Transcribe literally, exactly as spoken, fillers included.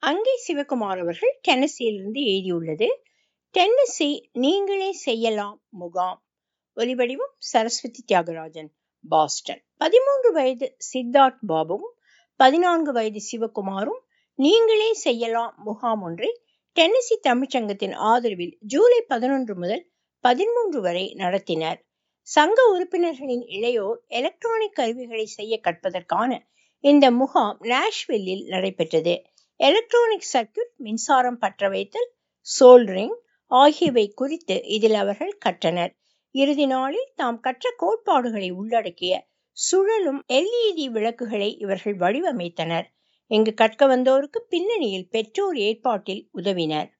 அங்கே சிவகுமார் அவர்கள் டென்னசியிலிருந்து எழுதியுள்ளது. டென்னசி நீங்களே செய்யலாம் முகாம். ஒலிவடிவம் சரஸ்வதி தியாகராஜன், பாஸ்டன். பதிமூன்று வயது சித்தார்த் பாபுவும் பதினான்கு வயது சிவகுமாரும் நீங்களே செய்யலாம் முகாம் ஒன்றை டென்னசி தமிழ்ச்சங்கத்தின் ஆதரவில் ஜூலை பதினொன்று முதல் பதிமூன்று வரை நடத்தினர். சங்க உறுப்பினர்களின் இளையோர் எலக்ட்ரானிக் கருவிகளை செய்ய கற்பதற்கான இந்த முகாம் நாஷ்வில்லில் நடைபெற்றது. எலக்ட்ரானிக் சர்க்யூட், மின்சாரம் பற்ற வைத்தல், சோல்டரிங் ஆகியவை குறித்து இதில் அவர்கள் கற்றனர். இறுதி நாளில் தாம் கற்ற கோட்பாடுகளை உள்ளடக்கிய சுழலும் எல்இடி விளக்குகளை இவர்கள் வடிவமைத்தனர். இங்கு கற்க வந்தோருக்கு பின்னணியில் பெற்றோர் ஏற்பாட்டில் உதவினர்.